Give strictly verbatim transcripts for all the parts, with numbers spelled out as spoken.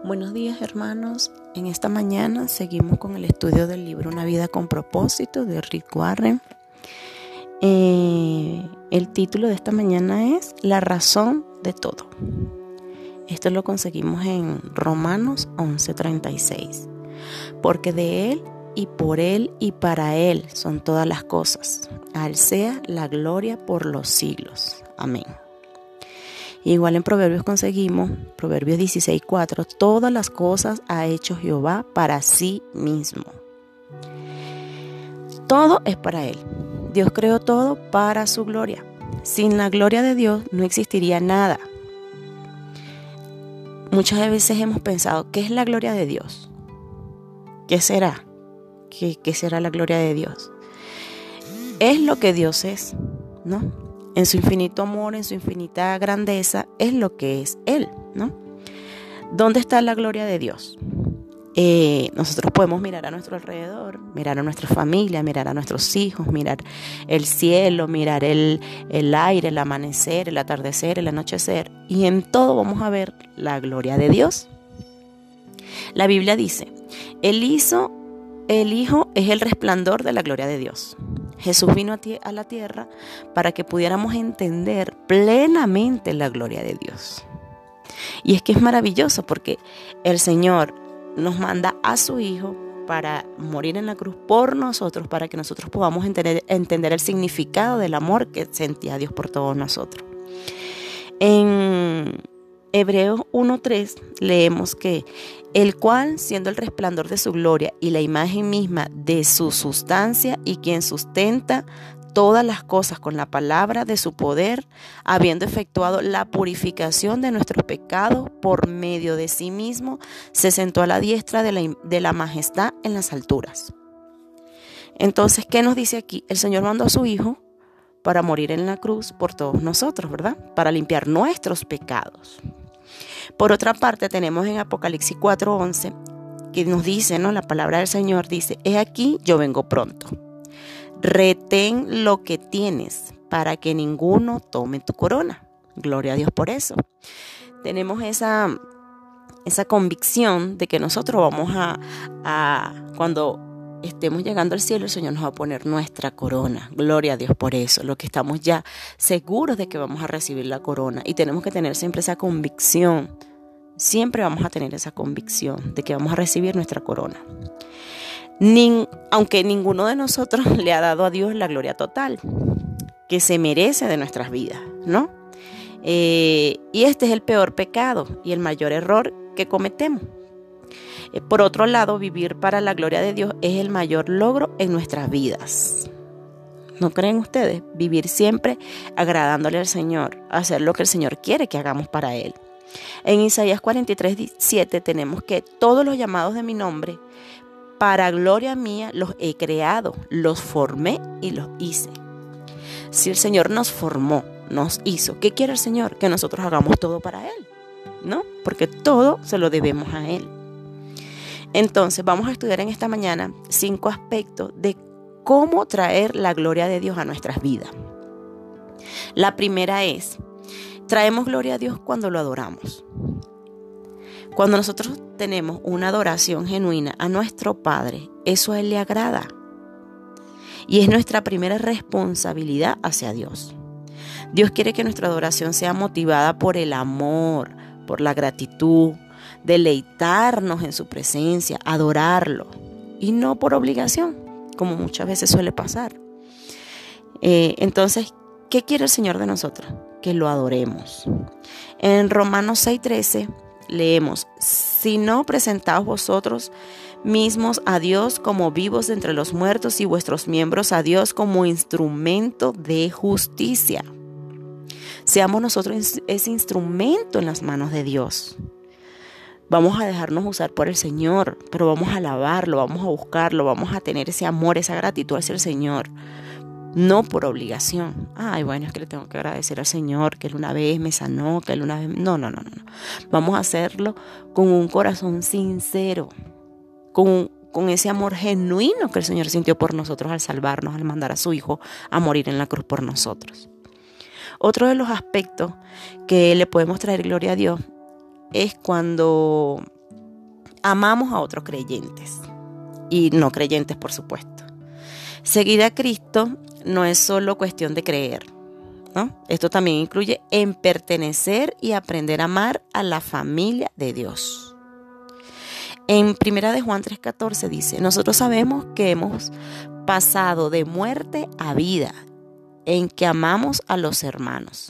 Buenos días, hermanos. En esta mañana seguimos con el estudio del libro Una vida con propósito de Rick Warren. Eh, el título de esta mañana es La razón de todo. Esto lo conseguimos en Romanos once treinta y seis. Porque de Él y por Él y para Él son todas las cosas. A Él sea la gloria por los siglos. Amén. Igual en Proverbios conseguimos, Proverbios dieciséis cuatro, todas las cosas ha hecho Jehová para sí mismo. Todo es para Él. Dios creó todo para su gloria. Sin la gloria de Dios no existiría nada. Muchas veces hemos pensado, ¿qué es la gloria de Dios? ¿Qué será? ¿Qué, qué será la gloria de Dios? Es lo que Dios es, ¿no? En su infinito amor, en su infinita grandeza, es lo que es Él, ¿no? ¿Dónde está la gloria de Dios? Eh, nosotros podemos mirar a nuestro alrededor, mirar a nuestra familia, mirar a nuestros hijos, mirar el cielo, mirar el, el aire, el amanecer, el atardecer, el anochecer, y en todo vamos a ver la gloria de Dios. La Biblia dice, el hizo, el Hijo es el resplandor de la gloria de Dios. Jesús vino a, ti- a la tierra para que pudiéramos entender plenamente la gloria de Dios. Y es que es maravilloso porque el Señor nos manda a su Hijo para morir en la cruz por nosotros, para que nosotros podamos entender, entender el significado del amor que sentía Dios por todos nosotros. En Hebreos uno tres leemos que el cual, siendo el resplandor de su gloria y la imagen misma de su sustancia y quien sustenta todas las cosas con la palabra de su poder, habiendo efectuado la purificación de nuestros pecados por medio de sí mismo, se sentó a la diestra de la, de la majestad en las alturas. Entonces, ¿qué nos dice aquí? El Señor mandó a su Hijo para morir en la cruz por todos nosotros, ¿verdad? Para limpiar nuestros pecados. Por otra parte, tenemos en Apocalipsis cuatro once, que nos dice, ¿no? La palabra del Señor dice, he aquí, yo vengo pronto. Retén lo que tienes para que ninguno tome tu corona. Gloria a Dios por eso. Tenemos esa, esa convicción de que nosotros vamos a, a, cuando estemos llegando al cielo, el Señor nos va a poner nuestra corona. Gloria a Dios por eso. Lo que estamos ya seguros de que vamos a recibir la corona. Y tenemos que tener siempre esa convicción. Siempre vamos a tener esa convicción de que vamos a recibir nuestra corona. Nin, aunque ninguno de nosotros le ha dado a Dios la gloria total que se merece de nuestras vidas, ¿no? Eh, y este es el peor pecado y el mayor error que cometemos. Eh, por otro lado, vivir para la gloria de Dios es el mayor logro en nuestras vidas. ¿No creen ustedes? Vivir siempre agradándole al Señor, hacer lo que el Señor quiere que hagamos para Él. En Isaías cuarenta y tres siete tenemos que todos los llamados de mi nombre, para gloria mía los he creado, los formé y los hice. Si el Señor nos formó, nos hizo, ¿qué quiere el Señor? Que nosotros hagamos todo para Él, ¿no? Porque todo se lo debemos a Él. Entonces vamos a estudiar en esta mañana cinco aspectos de cómo traer la gloria de Dios a nuestras vidas. La primera es, traemos gloria a Dios cuando lo adoramos. Cuando nosotros tenemos una adoración genuina a nuestro Padre, eso a Él le agrada. Y es nuestra primera responsabilidad hacia Dios. Dios quiere que nuestra adoración sea motivada por el amor, por la gratitud, deleitarnos en su presencia, adorarlo. Y no por obligación, como muchas veces suele pasar. Eh, entonces, ¿qué quiere el Señor de nosotros? Que lo adoremos. En Romanos seis trece leemos, si no presentaos vosotros mismos a Dios como vivos entre los muertos y vuestros miembros a Dios como instrumento de justicia. Seamos nosotros ese instrumento en las manos de Dios. Vamos a dejarnos usar por el Señor, pero vamos a alabarlo, vamos a buscarlo, vamos a tener ese amor, esa gratitud hacia el Señor. No por obligación. Ay, bueno, es que le tengo que agradecer al Señor que Él una vez me sanó, que Él una vez... No, no, no, no. Vamos a hacerlo con un corazón sincero, con, con ese amor genuino que el Señor sintió por nosotros al salvarnos, al mandar a su Hijo a morir en la cruz por nosotros. Otro de los aspectos que le podemos traer gloria a Dios es cuando amamos a otros creyentes y no creyentes, por supuesto. Seguir a Cristo no es solo cuestión de creer, ¿no? Esto también incluye en pertenecer y aprender a amar a la familia de Dios. En Primera de Juan tres catorce dice: nosotros sabemos que hemos pasado de muerte a vida, en que amamos a los hermanos.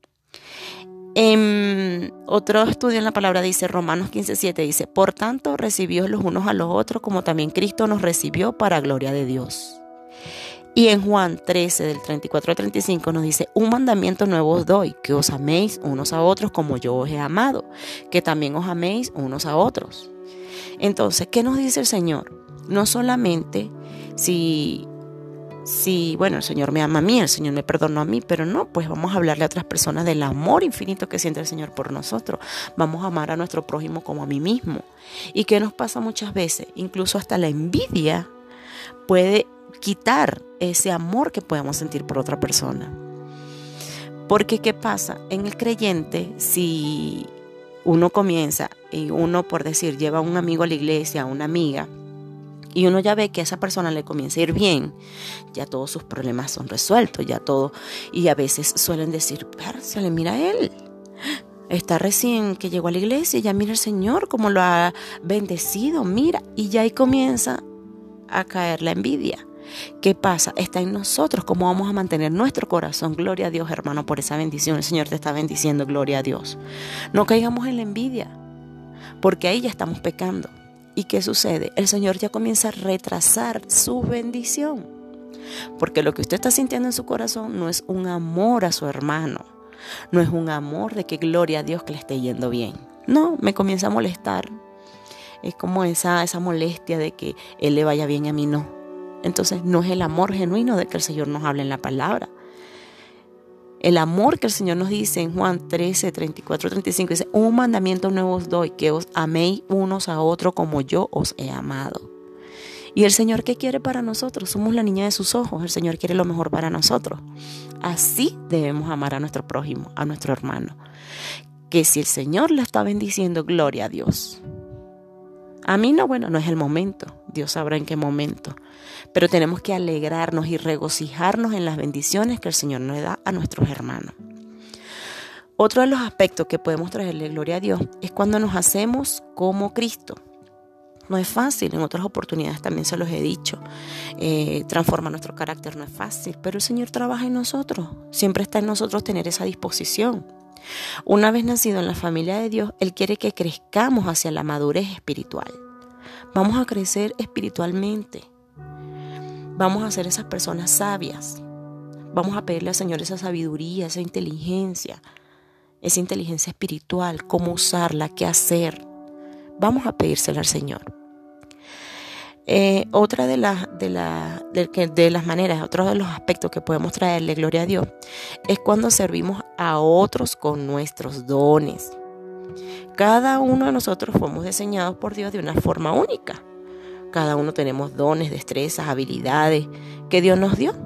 En otro estudio en la palabra dice, Romanos quince siete dice: por tanto, recibíos los unos a los otros como también Cristo nos recibió para gloria de Dios. Y en Juan trece, del treinta y cuatro al treinta y cinco nos dice: un mandamiento nuevo os doy, que os améis unos a otros como yo os he amado, que también os améis unos a otros. Entonces, ¿qué nos dice el Señor? No solamente si, si, bueno, el Señor me ama a mí, el Señor me perdonó a mí, pero no, pues vamos a hablarle a otras personas del amor infinito que siente el Señor por nosotros. Vamos a amar a nuestro prójimo como a mí mismo. ¿Y qué nos pasa muchas veces? Incluso hasta la envidia puede quitar ese amor que podemos sentir por otra persona. Porque ¿qué pasa? En el creyente, si uno comienza y uno, por decir, lleva a un amigo a la iglesia, a una amiga, y uno ya ve que a esa persona le comienza a ir bien, ya todos sus problemas son resueltos, ya todo, y a veces suelen decir, pércale, mira a él, está recién que llegó a la iglesia, ya mira el Señor cómo lo ha bendecido, mira, y ya ahí comienza a caer la envidia. ¿Qué pasa? Está en nosotros cómo vamos a mantener nuestro corazón. Gloria a Dios, hermano, por esa bendición. El Señor te está bendiciendo, gloria a Dios. No caigamos en la envidia, porque ahí ya estamos pecando. ¿Y qué sucede? El Señor ya comienza a retrasar su bendición, porque lo que usted está sintiendo en su corazón no es un amor a su hermano, no es un amor de que gloria a Dios que le esté yendo bien. No, me comienza a molestar. Es como esa, esa molestia de que él le vaya bien y a mí no. Entonces no es el amor genuino de que el Señor nos habla en la palabra. El amor que el Señor nos dice en Juan trece, treinta y cuatro, treinta y cinco, dice: un mandamiento nuevo os doy, que os améis unos a otros como yo os he amado. Y el Señor, ¿qué quiere para nosotros? Somos la niña de sus ojos. El Señor quiere lo mejor para nosotros. Así debemos amar a nuestro prójimo, a nuestro hermano. Que si el Señor le está bendiciendo, gloria a Dios. A mí no, bueno, no es el momento. Dios sabrá en qué momento. Pero tenemos que alegrarnos y regocijarnos en las bendiciones que el Señor nos da a nuestros hermanos. Otro de los aspectos que podemos traerle gloria a Dios es cuando nos hacemos como Cristo. No es fácil, en otras oportunidades también se los he dicho. Eh, transformar nuestro carácter no es fácil, pero el Señor trabaja en nosotros. Siempre está en nosotros tener esa disposición. Una vez nacido en la familia de Dios, Él quiere que crezcamos hacia la madurez espiritual. Vamos a crecer espiritualmente. Vamos a ser esas personas sabias. Vamos a pedirle al Señor esa sabiduría, esa inteligencia, esa inteligencia espiritual, cómo usarla, qué hacer. Vamos a pedírsela al Señor. Eh, otra de, la, de, la, de, de las maneras, otro de los aspectos que podemos traerle gloria a Dios es cuando servimos a otros con nuestros dones. Cada uno de nosotros fuimos diseñados por Dios de una forma única. Cada uno tenemos dones, destrezas, habilidades que Dios nos dio.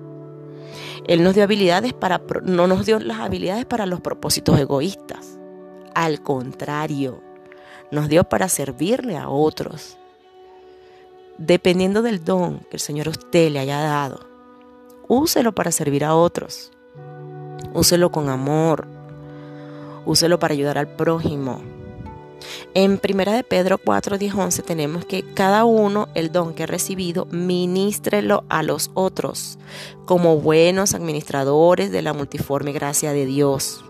Él nos dio habilidades para, no nos dio las habilidades para los propósitos egoístas. Al contrario, nos dio para servirle a otros. Dependiendo del don que el Señor a usted le haya dado, úselo para servir a otros. Úselo con amor. Úselo para ayudar al prójimo. En Primera de Pedro cuatro, diez, once tenemos que cada uno el don que ha recibido, ministrelo a los otros como buenos administradores de la multiforme gracia de Dios.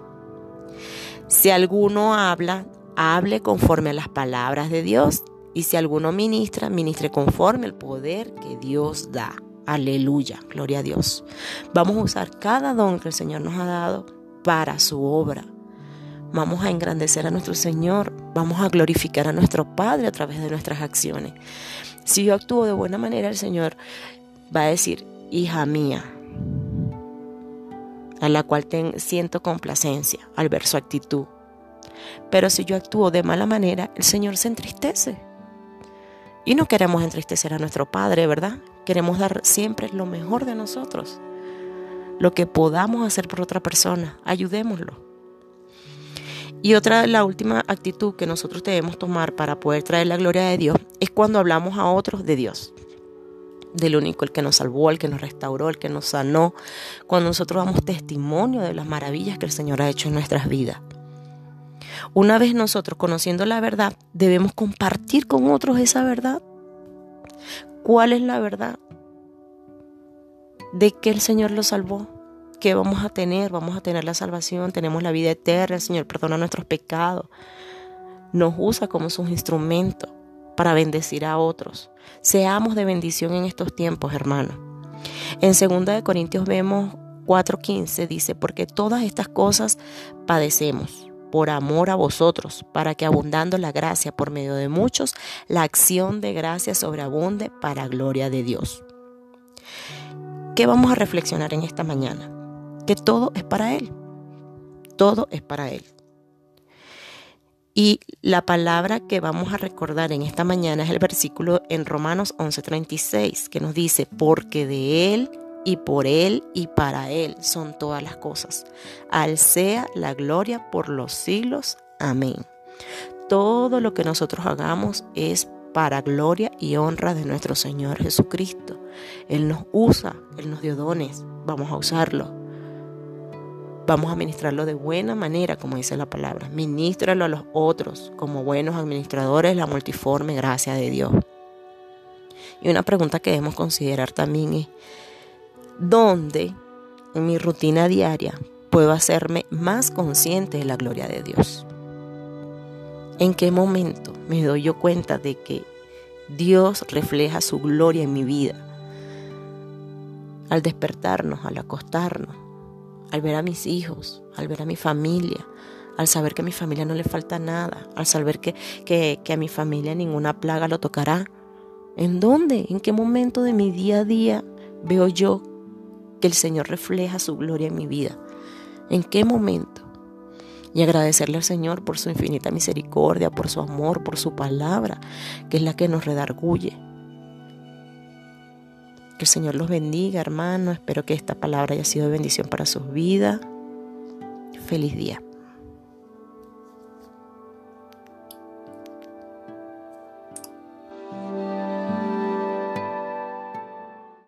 Si alguno habla, hable conforme a las palabras de Dios. Y si alguno ministra, ministre conforme al poder que Dios da. Aleluya, gloria a Dios. Vamos a usar cada don que el Señor nos ha dado para su obra. Vamos a engrandecer a nuestro Señor. Vamos a glorificar a nuestro Padre a través de nuestras acciones. Si yo actúo de buena manera, el Señor va a decir: hija mía, a la cual ten, siento complacencia al ver su actitud. Pero si yo actúo de mala manera, el Señor se entristece. Y no queremos entristecer a nuestro Padre, ¿verdad? Queremos dar siempre lo mejor de nosotros. Lo que podamos hacer por otra persona, ayudémoslo. Y otra, la última actitud que nosotros debemos tomar para poder traer la gloria de Dios es cuando hablamos a otros de Dios, del único, el que nos salvó, el que nos restauró, el que nos sanó, cuando nosotros damos testimonio de las maravillas que el Señor ha hecho en nuestras vidas. Una vez nosotros conociendo la verdad, debemos compartir con otros esa verdad. ¿Cuál es la verdad? De que el Señor los salvó. ¿Qué vamos a tener? Vamos a tener la salvación, tenemos la vida eterna, el Señor perdona nuestros pecados. Nos usa como sus instrumentos para bendecir a otros. Seamos de bendición en estos tiempos, hermanos. En segunda de Corintios vemos cuatro quince, dice, porque todas estas cosas padecemos por amor a vosotros, para que abundando la gracia por medio de muchos, la acción de gracia sobreabunde para gloria de Dios. ¿Qué vamos a reflexionar en esta mañana? Que todo es para Él. Todo es para Él. Y la palabra que vamos a recordar en esta mañana es el versículo en Romanos once treinta y seis, que nos dice, porque de Él y por Él y para Él son todas las cosas. A Él sea la gloria por los siglos. Amén. Todo lo que nosotros hagamos es para gloria y honra de nuestro Señor Jesucristo. Él nos usa, Él nos dio dones, vamos a usarlo. Vamos a ministrarlo de buena manera, como dice la palabra. Ministralo a los otros como buenos administradores, la multiforme gracia de Dios. Y una pregunta que debemos considerar también es, ¿dónde en mi rutina diaria puedo hacerme más consciente de la gloria de Dios? ¿En qué momento me doy yo cuenta de que Dios refleja su gloria en mi vida? Al despertarnos, al acostarnos, al ver a mis hijos, al ver a mi familia, al saber que a mi familia no le falta nada, al saber que, que, que a mi familia ninguna plaga lo tocará. ¿En dónde? ¿En qué momento de mi día a día veo yo que el Señor refleja su gloria en mi vida? ¿En qué momento? Y agradecerle al Señor por su infinita misericordia, por su amor, por su palabra, que es la que nos redarguye. Que el Señor los bendiga, hermanos. Espero que esta palabra haya sido de bendición para sus vidas. Feliz día.